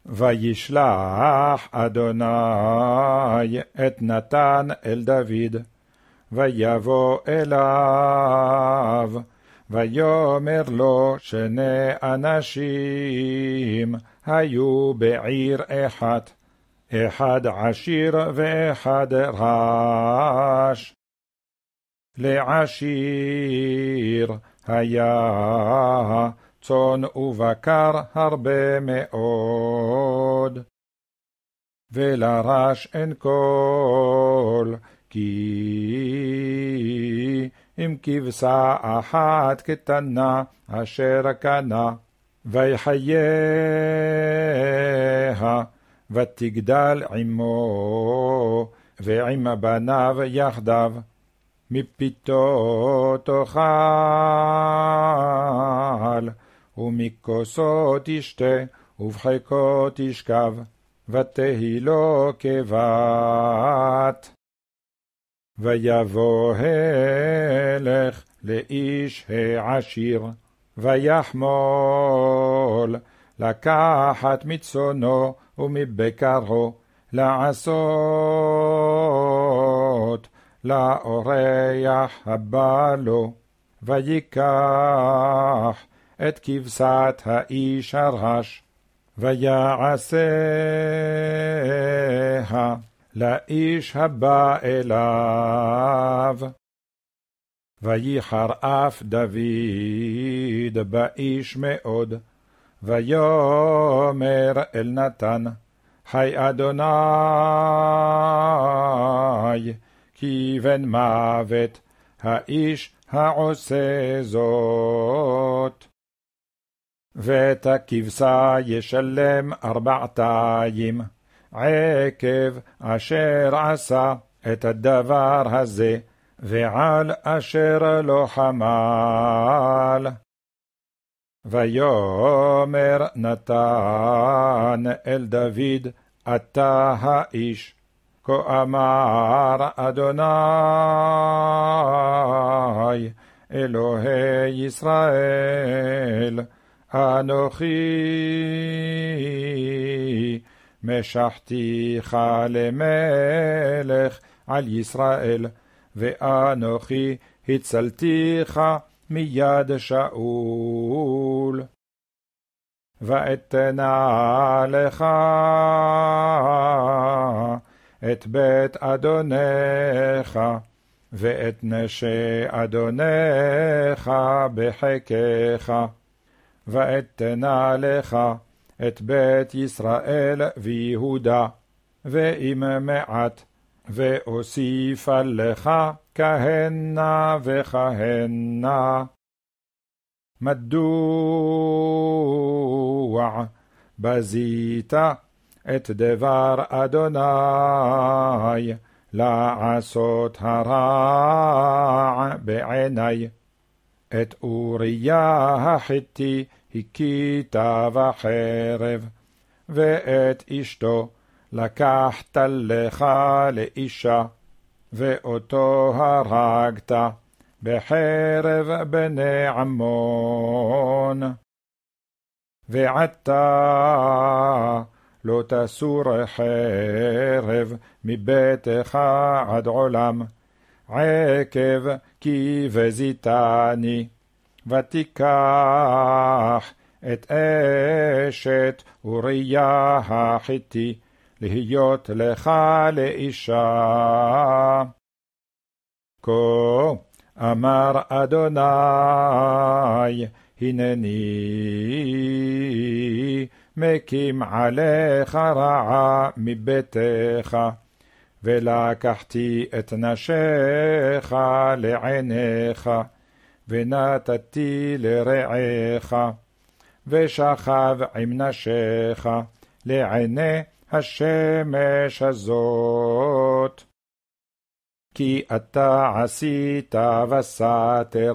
וישלח אדוני את נתן אל דוד, ויבוא אליו, ויאמר לו, שני אנשים היו בעיר אחת, אחד עשיר ואחד רש. לעשיר היה צאן ובקר הרבה מאוד, ולרש אין כל, כי אם כבשה אחת קטנה אשר קנה, ויחייה, ותגדל עמו ועם בניו יחדיו, מפיתו תאכל ומכוסו תשתה ובחיקו תשכב, ותהי לו כבת. ויבוא הלך לאיש העשיר, ויחמול לקחת מצונו ומבקרו, לעשות לאורח הבא לו, ויקח את כבשת האיש הרש, ויעשיה לאיש הבא אליו. וייחר אף דוד באיש מאוד, ויאמר אל נתן, חי אדוני, כי בן מוות האיש העושה זאת. ואת הכבשה ישלם 400, עקב אשר עשה את הדבר הזה, ועל אשר לא חמל. ויאמר נתן אל דוד, אתה האיש, כה אמר אדוני אלוהי ישראל, אנוכי משחתיך למלך על ישראל, ואנוכי הצלתיך מיד שאול. ואתנה לך את בית אדונך, ואת נשי אדונך בחיקך, ואתנה לך את בית ישראל ויהודה, ועם מעט, ואוסיפה לך כהנה וכהנה. מדוע בזית את דבר אדוני לעשות הרע בעיני? את אוריה החיתי הכית בחרב, ואת אשתו לקחת לך לאישה, ואותו הרגת בחרב בני עמון. ועתה לא תסור חרב מביתך עד עולם, עקב כי בזיתני, ותיקח את אשת אוריה החיתי להיות לך לאישה. כה אמר אדוני, הנני מקים עליך רעה מביתך, ולקחתי את נשיך לעיניך, ונתתי לרעך, ושכב עם נשיך לעיני השמש הזאת. כי אתה עשית וסתר,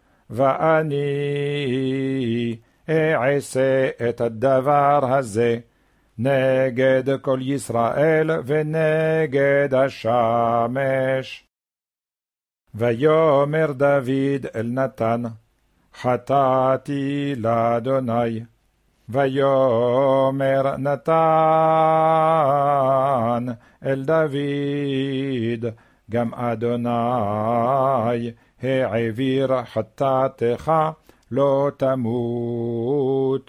ואני אעשה את הדבר הזה נגד כל ישראל ונגד השמש. ויאמר דוד אל נתן, חטאתי לאדוני, ויאמר נתן אל דוד, גם אדוני העביר חטאתך לא תמות.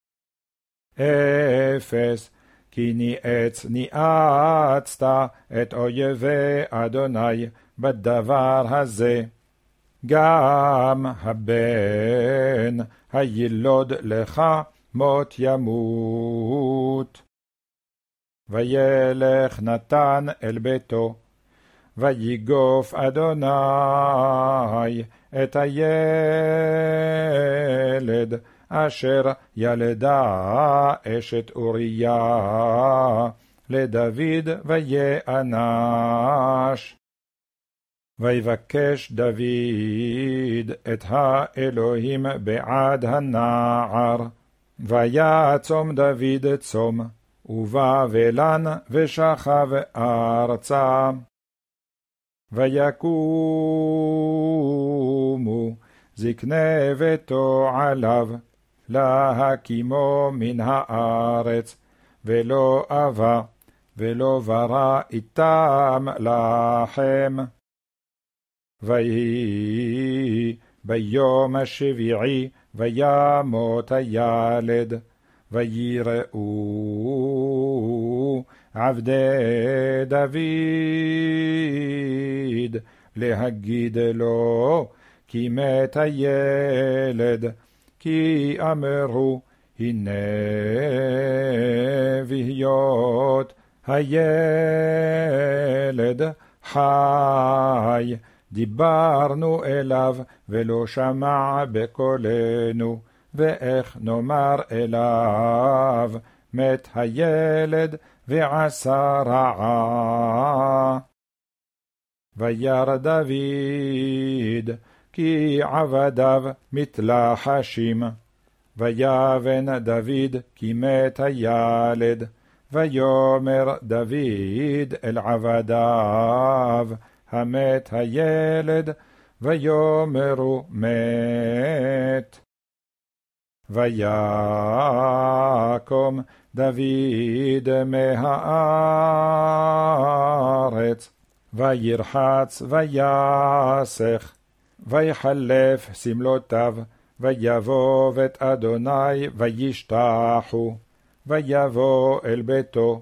אפס, כי ניאצת את אויבי אדוני בדבר הזה. גם הבן הילוד לך מות ימות. וילך נתן אל ביתו, ויגוף אדוני את הילד אשר ילדה אשת אוריה לדוד ויאנש. ויבקש דוד את האלוהים בעד הנער, ויצום דוד צום, ובא ולן ושכב ארצה. ויקומו זקני ביתו עליו, להקימו מן הארץ, ולא אבה, ולא ברא איתם לחם. ויהי ביום השביעי, וימות הילד, ויראו עבדי דוד להגיד לו, כי מת הילד, כי אמרו, הנה בהיות הילד חי, דיברנו אליו ולא שמע בקולנו, ואיך נאמר אליו, מת הילד ועשה רעה. וירא דוד, כי עבדיו מתלחשים, ויבן דוד, כי מת הילד, ויאמר דוד אל עבדיו, המת הילד, ויאמרו מת. ויקום דוד מהארץ, וירחץ ויסך, ויחלף סמלותיו, ויבוא בית אדוני וישתחו, ויבוא אל ביתו,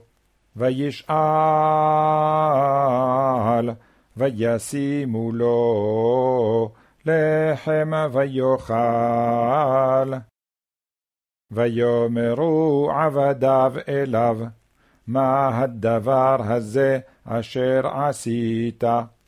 וישאל, וישימו לו לחם ויאכל. ויאמרו עבדיו אליו, מה הדבר הזה אשר עשית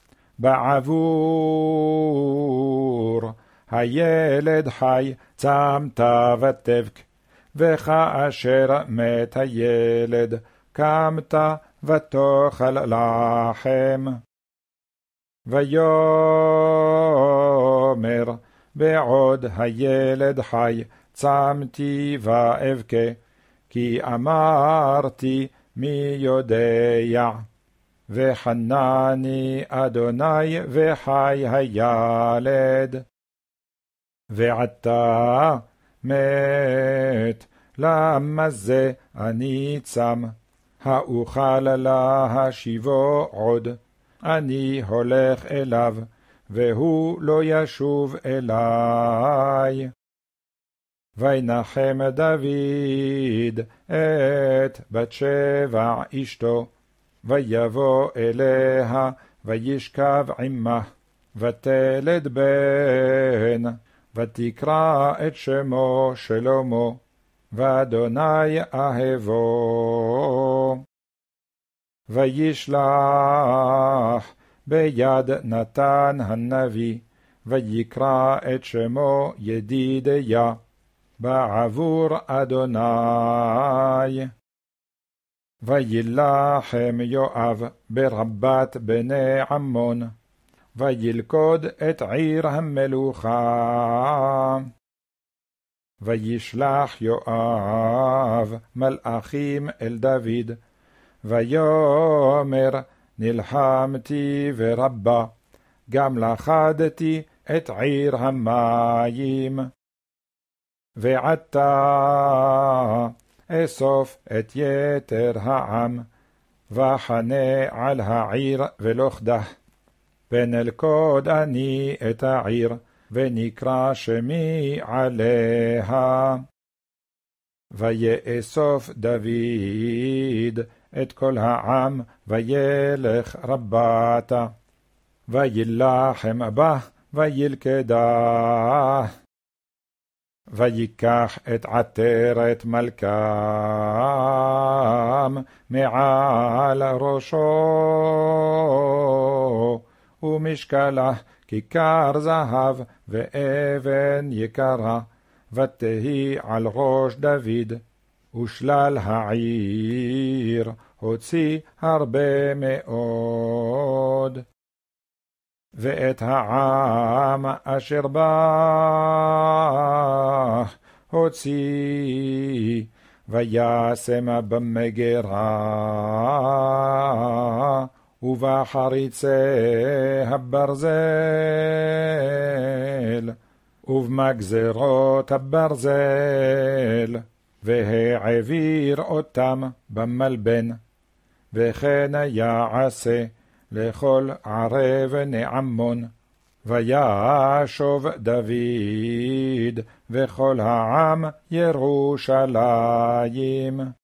בעבור הילד חי? צמת ותבק, וכאשר מת הילד קמת ותאכל לחם. ויאמר, בעוד הילד חי צמתי ואבכה, כי אמרתי מי יודע, וחנני אדוני וחי הילד. ועתה מת, למה זה אני צם? האוכל להשיבו עוד, אני הולך אליו, והוא לא ישוב אלי. וינחם דוד את בת שבע אשתו, ויבוא אליה, וישכב עמה, ותלד בן, ותקרא את שמו שלמה, ואדוני אהבו. וישלח ביד נתן הנביא, ויקרא את שמו ידידיה, בעבור אדוני. וילחם יואב ברבת בני עמון, וילכוד את עיר המלוכה. וישלח יואב מלאכים אל דוד, ויאמר, נלחמתי ורבה, גם לכדתי את עיר המים. ועתה אסוף את יתר העם, וחנה על העיר ולוכדה. פן אלכוד אני את העיר, ונקרא שמי עליה. ויאסוף דוד את כל העם, וילך רבתה, וילחם בה, וילכדה. ויקח את עטרת מלכם מעל ראשו, ומשקלה כיכר זהב ואבן יקרה, ותהי על ראש דוד, ושלל העיר הוציא הרבה מאוד. ואת העם אשר בא הוציא, וישם במגרה, ובחריצי הברזל, ובמגזרות הברזל, והעביר אותם במלבן. וכן יעשה לכל ערב נעמון. וישוב דוד וכל העם ירושלים.